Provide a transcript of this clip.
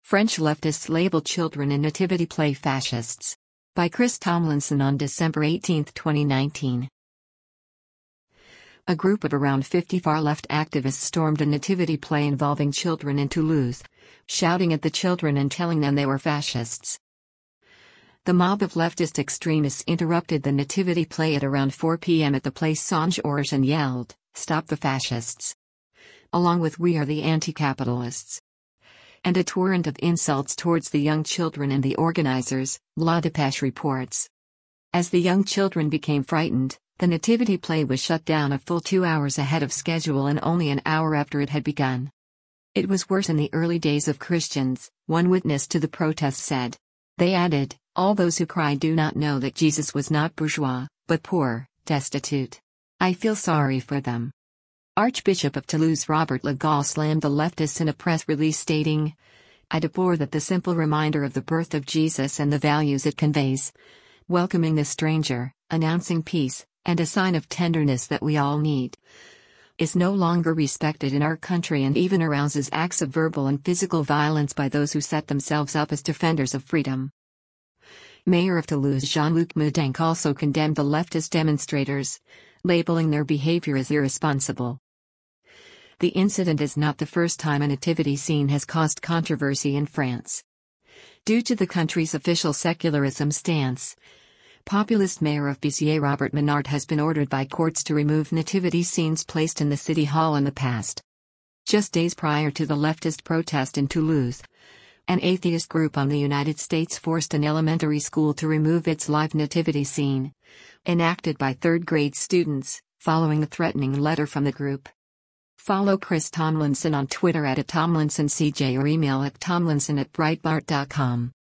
French leftists label children in nativity play fascists. By Chris Tomlinson on December 18, 2019. A group of around 50 far-left activists stormed a nativity play involving children in Toulouse, shouting at the children and telling them they were fascists. The mob of leftist extremists interrupted the nativity play at around 4 p.m. at the Place Saint-Georges and yelled, "Stop the fascists!" along with "We are the anti-capitalists," and a torrent of insults towards the young children and the organizers, La Dépêche reports. As the young children became frightened, the nativity play was shut down a full 2 hours ahead of schedule and only an hour after it had begun. It was worse in the early days of Christians, one witness to the protests said. They added, "All those who cry do not know that Jesus was not bourgeois, but poor, destitute. I feel sorry for them." Archbishop of Toulouse Robert Legault slammed the leftists in a press release stating, "I deplore that the simple reminder of the birth of Jesus and the values it conveys, welcoming the stranger, announcing peace, and a sign of tenderness that we all need, is no longer respected in our country and even arouses acts of verbal and physical violence by those who set themselves up as defenders of freedom." Mayor of Toulouse Jean-Luc Mélenchon also condemned the leftist demonstrators, labeling their behavior as irresponsible. The incident is not the first time a nativity scene has caused controversy in France. Due to the country's official secularism stance, populist mayor of Béziers Robert Ménard has been ordered by courts to remove nativity scenes placed in the city hall in the past. Just days prior to the leftist protest in Toulouse, an atheist group on the United States forced an elementary school to remove its live nativity scene, enacted by third-grade students, following a threatening letter from the group. Follow Chris Tomlinson on Twitter @TomlinsonCJ or email at tomlinson@breitbart.com.